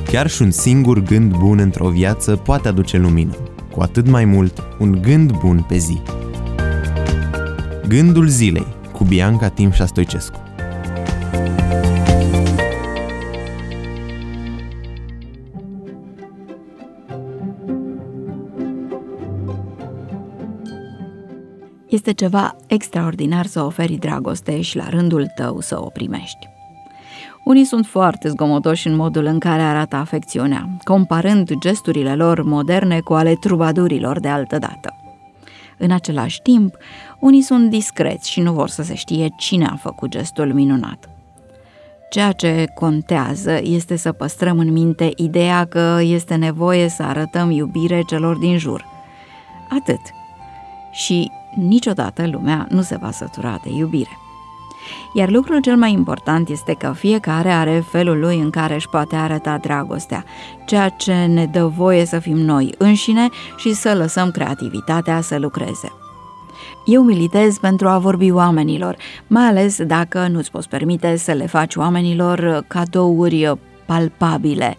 Chiar și un singur gând bun într-o viață poate aduce lumină, cu atât mai mult un gând bun pe zi. Gândul zilei cu Bianca Timșa Stoicescu. Este ceva extraordinar să oferi dragoste și la rândul tău să o primești. Unii sunt foarte zgomotoși în modul în care arată afecțiunea, comparând gesturile lor moderne cu ale trubadurilor de altădată. În același timp, unii sunt discreți și nu vor să se știe cine a făcut gestul minunat. Ceea ce contează este să păstrăm în minte ideea că este nevoie să arătăm iubire celor din jur. Atât. Și niciodată lumea nu se va sătura de iubire. Iar lucrul cel mai important este că fiecare are felul lui în care își poate arăta dragostea, ceea ce ne dă voie să fim noi înșine și să lăsăm creativitatea să lucreze. Eu militez pentru a vorbi oamenilor, mai ales dacă nu-ți poți permite să le faci oamenilor cadouri palpabile.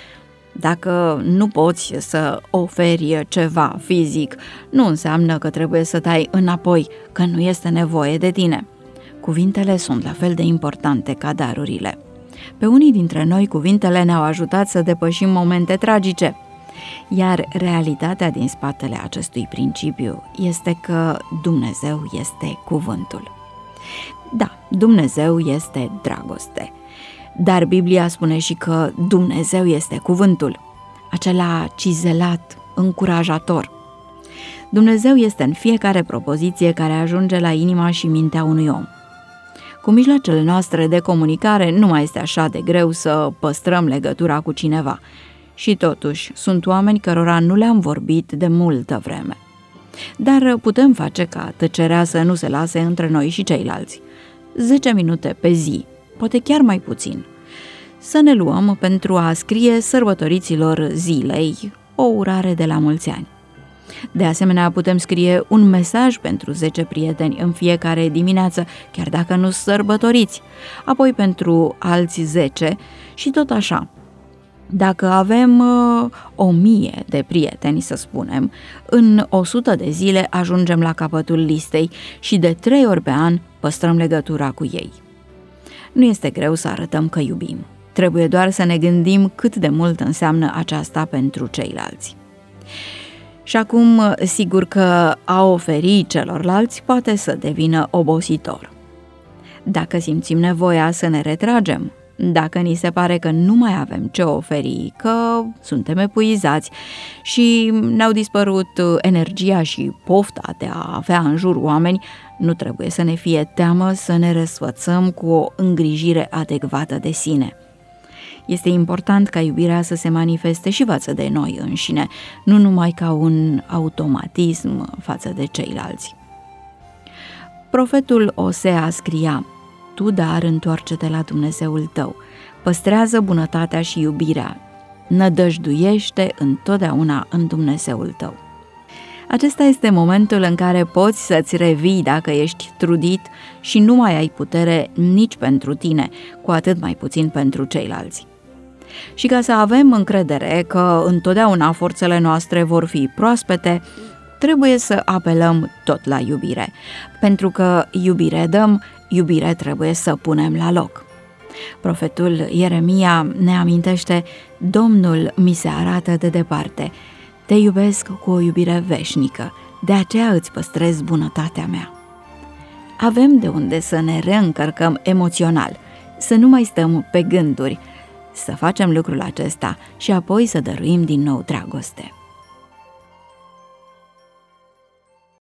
Dacă nu poți să oferi ceva fizic, nu înseamnă că trebuie să dai înapoi, că nu este nevoie de tine. Cuvintele sunt la fel de importante ca darurile. Pe unii dintre noi, cuvintele ne-au ajutat să depășim momente tragice, iar realitatea din spatele acestui principiu este că Dumnezeu este cuvântul. Da, Dumnezeu este dragoste, dar Biblia spune și că Dumnezeu este cuvântul, acela cizelat, încurajator. Dumnezeu este în fiecare propoziție care ajunge la inima și mintea unui om. Cu mijloacele noastre de comunicare nu mai este așa de greu să păstrăm legătura cu cineva. Și totuși, sunt oameni cărora nu le-am vorbit de multă vreme. Dar putem face ca tăcerea să nu se lase între noi și ceilalți. 10 minute pe zi, poate chiar mai puțin. Să ne luăm pentru a scrie sărbătoriților zilei o urare de la mulți ani. De asemenea, putem scrie un mesaj pentru 10 prieteni în fiecare dimineață, chiar dacă nu sărbătoriți, apoi pentru alți 10 și tot așa. Dacă avem 1000 de prieteni, să spunem, în 100 de zile ajungem la capătul listei și de 3 ori pe an păstrăm legătura cu ei. Nu este greu să arătăm că iubim. Trebuie doar să ne gândim cât de mult înseamnă aceasta pentru ceilalți. Și acum, sigur că a oferi celorlalți poate să devină obositor. Dacă simțim nevoia să ne retragem, dacă ni se pare că nu mai avem ce oferi, că suntem epuizați și ne-au dispărut energia și pofta de a avea în jur oameni, nu trebuie să ne fie teamă să ne răsfățăm cu o îngrijire adecvată de sine. Este important ca iubirea să se manifeste și față de noi înșine, nu numai ca un automatism față de ceilalți. Profetul Osea scria: Tu, dar, întoarce-te la Dumnezeul tău, păstrează bunătatea și iubirea, nădăjduiește întotdeauna în Dumnezeul tău. Acesta este momentul în care poți să-ți revii dacă ești trudit și nu mai ai putere nici pentru tine, cu atât mai puțin pentru ceilalți. Și ca să avem încredere că întotdeauna forțele noastre vor fi proaspete, trebuie să apelăm tot la iubire, pentru că iubire dăm, iubire trebuie să punem la loc. Profetul Ieremia ne amintește: Domnul mi se arată de departe, te iubesc cu o iubire veșnică, de aceea îți păstrez bunătatea mea. Avem de unde să ne reîncărcăm emoțional, să nu mai stăm pe gânduri, să facem lucrul acesta și apoi să dăruim din nou dragoste.